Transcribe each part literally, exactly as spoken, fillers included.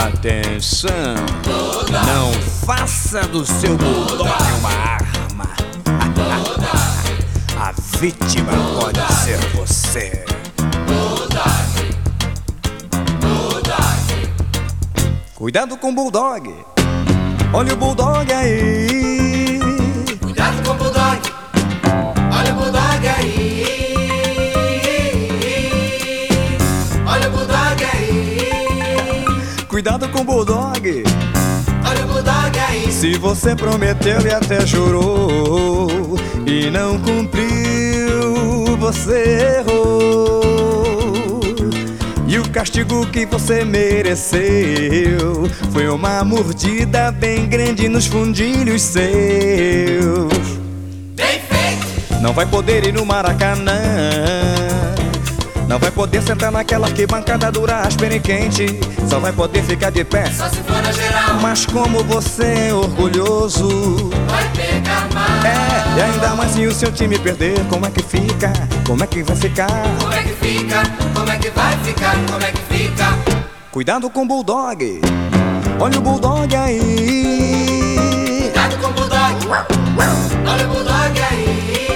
Atenção, não faça do seu bulldog uma arma. A vítima pode ser você. Cuidado com o bulldog. Olha o bulldog aí. Cuidado com o bulldog. Olha o bulldog aí. Olha o bulldog aí. Cuidado com o bulldog. Olha o bulldog aí. Se você prometeu e até jurou e não cumpriu, você errou. E o castigo que você mereceu foi uma mordida bem grande nos fundilhos seus. Bem feito. Não vai poder ir no Maracanã, não vai poder sentar naquela arquibancada dura, áspera e quente. Só vai poder ficar de pé, só se for na geral. Mas como você é orgulhoso, vai pegar mal. É, e ainda mais se o seu time perder, como é que fica? Como é que vai ficar? Como é que fica? Como é que vai ficar? Como é que fica? Cuidado com o bulldog. Olha o bulldog aí. Cuidado com o bulldog. Olha o bulldog aí.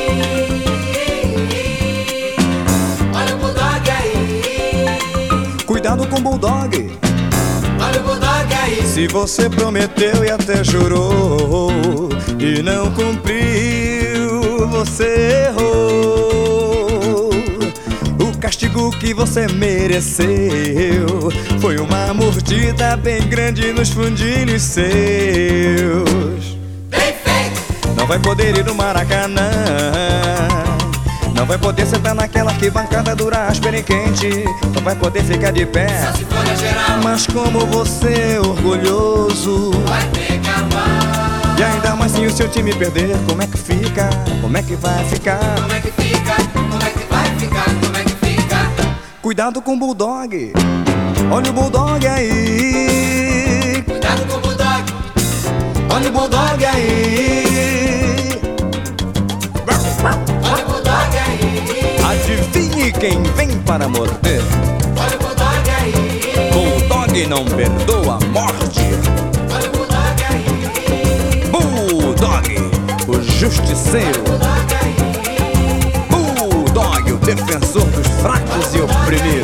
Olha o bulldog aí. Cuidado com o bulldog. Olha o bulldog aí. Se você prometeu e até jurou e não cumpriu, você errou. O castigo que você mereceu foi uma mordida bem grande nos fundilhos seus. Bem feito. Não vai poder ir no Maracanã, não vai poder sentar naquela arquibancada dura, áspera e quente. Não vai poder ficar de pé, só se for na geral. Mas como você é orgulhoso, vai pegar mal. E ainda mais se o seu time perder, como é que fica? Como é que vai ficar? Como é que fica? Como é que vai ficar? Como é que fica? Cuidado com o bulldog. Olha o bulldog aí. Cuidado com o bulldog. Olha o bulldog aí. Olha o bulldog aí. Adivinhe quem vem para morder. Olha o bulldog aí. Bulldog não perdoa a morte. Olha o bulldog aí. Bulldog, o justiceiro. Bulldog aí. Bulldog, o defensor dos fracos e oprimidos.